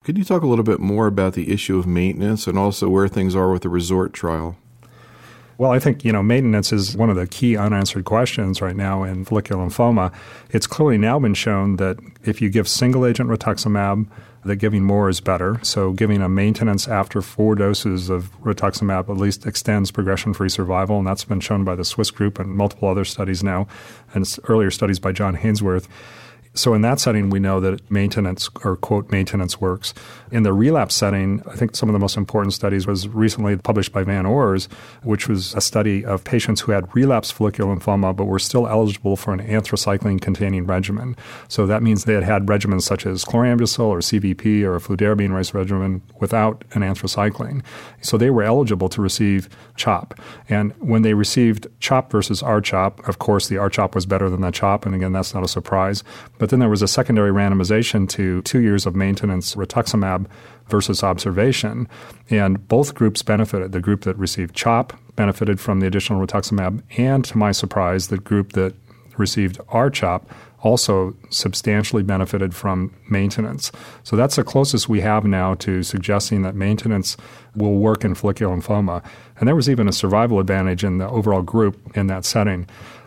Could you talk a little bit more about the issue of maintenance and also where things are with the RESORT trial? Well, I think, maintenance is one of the key unanswered questions right now in follicular lymphoma. It's clearly now been shown that if you give single-agent rituximab, that giving more is better. So giving a maintenance after 4 doses of rituximab at least extends progression-free survival, and that's been shown by the Swiss group and multiple other studies now, and earlier studies by John Hainsworth. So in that setting, we know that maintenance, or quote, maintenance works. In the relapse setting, I think some of the most important studies was recently published by Van Oors, which was a study of patients who had relapsed follicular lymphoma but were still eligible for an anthracycline-containing regimen. So that means they had had regimens such as chlorambucil or CVP or a fludarabine-rice regimen without an anthracycline. So they were eligible to receive CHOP. And when they received CHOP versus R-CHOP, of course the R-CHOP was better than the CHOP, and again, that's not a surprise. But then there was a secondary randomization to 2 years of maintenance rituximab versus observation, and both groups benefited. The group that received CHOP benefited from the additional rituximab, and to my surprise, the group that received R-CHOP also substantially benefited from maintenance. So that's the closest we have now to suggesting that maintenance will work in follicular lymphoma. And there was even a survival advantage in the overall group in that setting.